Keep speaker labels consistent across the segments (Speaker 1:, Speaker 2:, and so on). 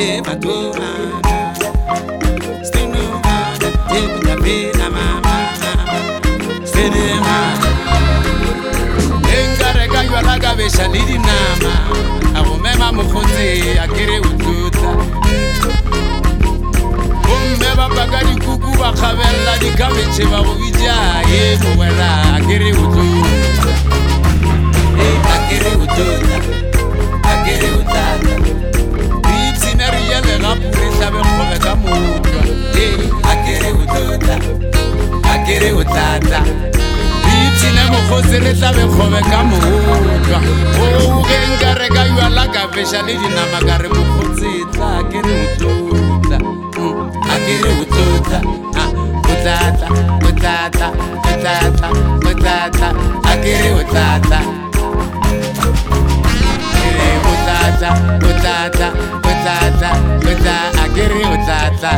Speaker 1: Shalidi nama agomema mokhontse akere ututa bomme bagadi kuku ba khabella di kabetse ba go bija ye bowela akere ututa akere ututa akere utata bitsinari yele gapure hlabe khobe ka mutwa akere ututa akere utata Tina mokhosi re tlabe khobe ka motwa o ge nkare ka yala ka fesha le dinama ka re mokhosi tla ke re utlotla akere utlotla utlata utlata utlata utlata akere utlata utlata utlata utlata utlata akere utlata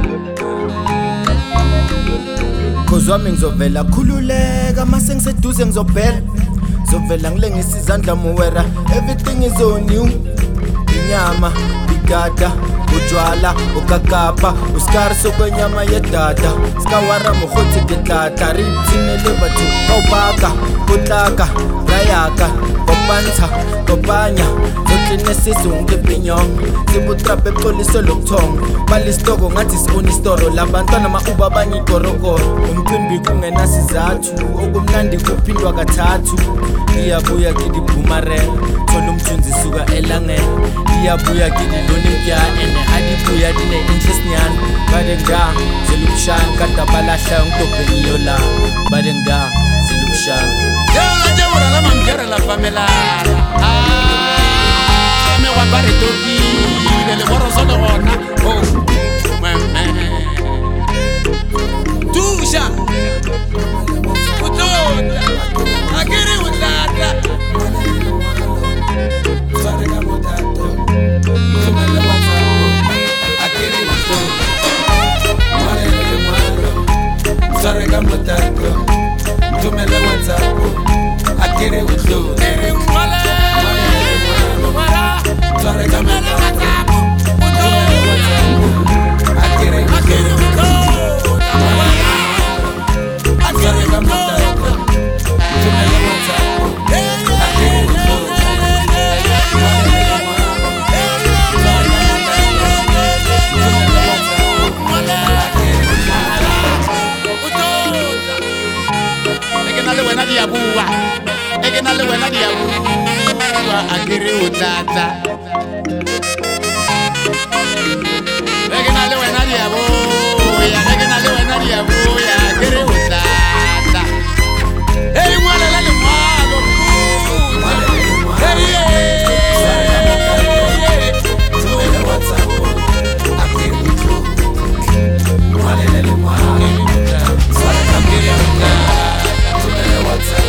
Speaker 2: Cause wami ngizovela khululeka mase ngiseduze ngizobhela zovela ngilengisa izandla muwera everything is on you inyama igada utjwala ukakapa uskari sokwenyama yedada skawara mokhotsi ke tlatla re itsinele batho kaopaka potlaka rayaka kopantsha kopanya zotlene sizonke pinyong sibutrape xoliso lokuthonga balistoko ngathi sibona istoro labantwana mauba abanyikorokoro umcimbi kungenasizathu okumnandi kuphindwa kathathu iyabuya kidi boomerang thola umthunzi suka elangeni iyabuya kidi lonimtya ene adibuya dine interest nyana badenga zelubshana kada balahla ngitobheniyo la badenga zelubshana
Speaker 1: jewura la mamjera la famela me wa bare toki le boro so de rona oh Tusha Utoda Akiri utata Sarega mutato Tumele watapo Akiri utoda Marele mwaro Sarega mutato Tumele watapo Akiri utoda Marele mwaro Sarega mutato Tumele watapo Akiri utoda Egenale wena diabuwa akiri utata Egenale wena diabuya akiri utata Hey mwale lale mwalo Hey Tumele WhatsApp akiri utata Mwale lale mwalo Akiri utata Tumele WhatsApp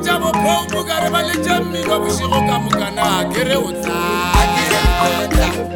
Speaker 1: Akere utata